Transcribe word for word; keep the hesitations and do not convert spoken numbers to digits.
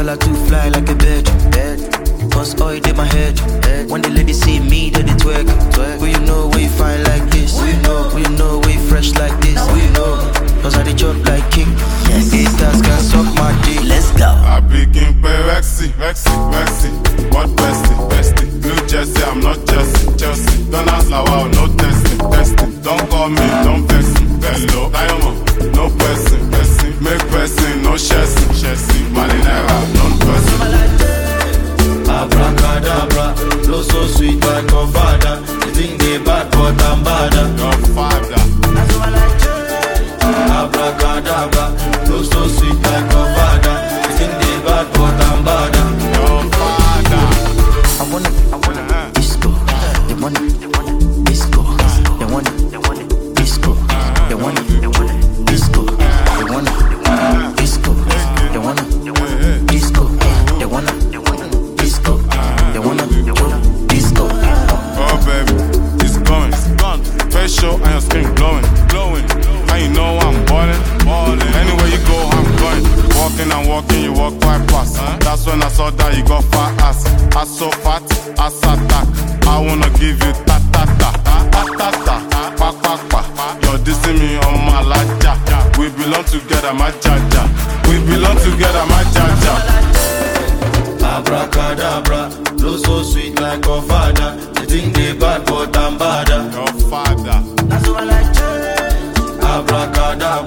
like to fly like a bird. Cause oil in my head. When the ladies see me, then they twerk. Who you know where you find like this? Who you know? Who you know where you fresh like this? Who you know? Cause I dey chop like king. Yes. Haters can suck my dick. Let's go. I begin pay Rexy, Rexy, Rexy. What bestie, bestie? New Jersey, I'm not Chelsea, Chelsea. Don't ask like wow, no testing, testing. Don't call me, don't vex me. Hello, Diamond, no person, person. Make person, no chassis, chassis. Marinera, non-person. Abracadabra, flow so sweet like a father. You think they bad, but I'm badder. Your father. Abracadabra, flow so sweet like a father. You think they bad, but I'm badder. Your father. I wanna, I wanna disco. They wanna, they wanna disco. They wanna, they wanna disco. They wanna, they wanna disco. They wanna, they wanna disco. They wanna, they wanna disco. They wanna, they wanna disco. They wanna, they wanna disco. Oh baby, it's going, it's gone. Facial and your skin glowing, glowing. And you know I'm ballin', ballin'. Anywhere you go, I'm going. Walking and walking, you walk quite fast. Huh? That's when I saw that you got fat ass. Ass so fat, ass attack. I wanna give you ta ta ta, ta ta ta, pa pa pa. You're dissing me on my laja. We belong together, my jaja. We belong together, my jaja. Abracadabra, flow so sweet like a father. They think they bad, but I'm badder. Your father. That's what I like. Abracadabra.